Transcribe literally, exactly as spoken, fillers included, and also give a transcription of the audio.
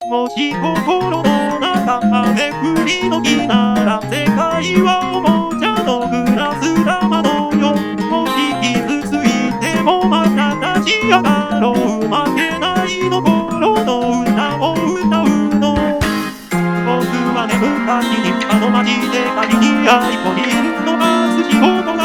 もし心の中雨降りの日なら世界はおもちゃのグラス玉のよ。もし傷ついてもまた立ち上がろう。負けないの心の歌を歌うの。僕はね昔にあの街で仮に愛子にいるのが好き。